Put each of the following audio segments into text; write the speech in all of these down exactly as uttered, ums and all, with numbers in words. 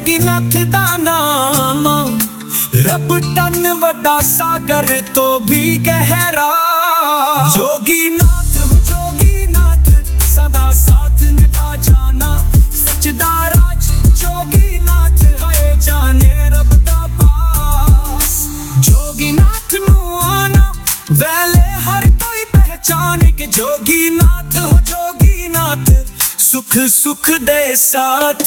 जोगीनाथ दा नाम रब टन वड्डा सागर तो भी गहरा। जोगीनाथ जोगीनाथ सदा साथ निभा जाना, सच दा राज जोगीनाथ है जाने रब दा पास। जोगीनाथ नू आना वेले हर कोई पहचाने के जोगीनाथ हो जोगीनाथ सुख सुख दे साथ।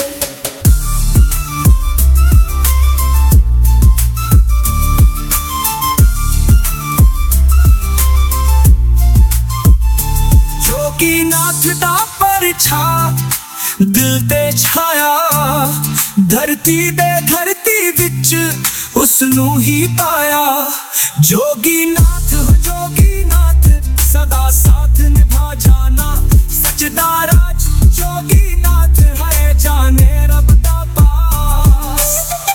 जोगीनाथ दा परछा दिल ते छाया, धरती दे धरती विच उसनू ही पाया। जोगीनाथ हो जोगीनाथ सदा साथ निभा जाना, सच दा राज जोगीनाथ है जाने रब दा पास।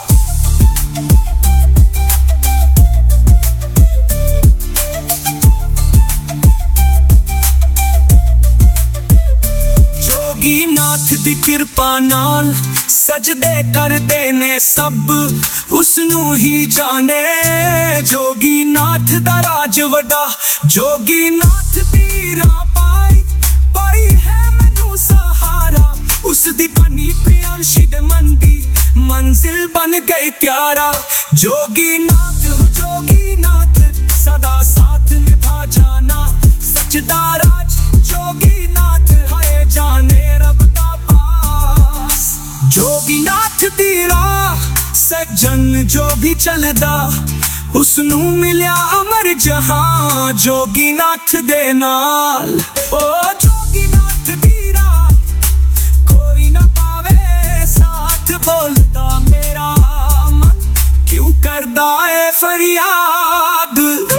जोगीनाथ दी किरपा नाल सजदे करदे ने सब उसनू ही जाने। जोगीनाथ दा राज वड्डा जोगीनाथ पीरा पाई पाई है मैनू सहारा। उस दी बनी प्रियांशी दे मन दी मंजिल बन गई प्यारा। जोगीनाथ जोगीनाथ सदा साथ निभा जाना, सच दा राज जोगीनाथ है जाने रब दा पास। जोगीनाथ दी राह सज्जन जो भी चलदा उसनू मिल्या अमर जहां। जोगीनाथ दे नाल ओ जोगीनाथ दी राह कोई ना पावे साथ, बोलदा मेरा मन क्यों करदा है फरियाद।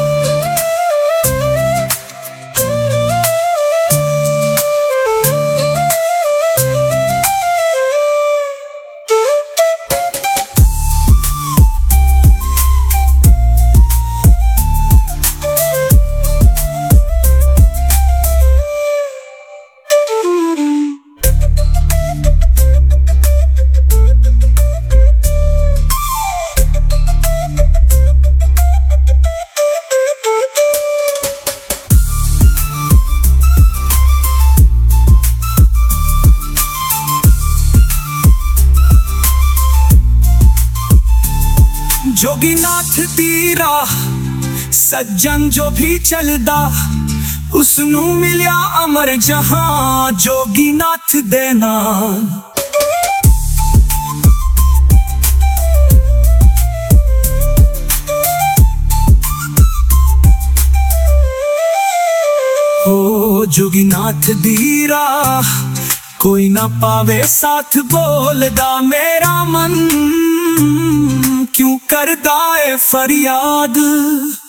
जोगीनाथ दी राह सज्जन जो भी चलदा उसनू मिल्या अमर जहां। जोगीनाथ दे नाल ओ जोगीनाथ दी राह कोई ना पावे साथ, बोलदा मेरा मन क्यों करदा है फरियाद।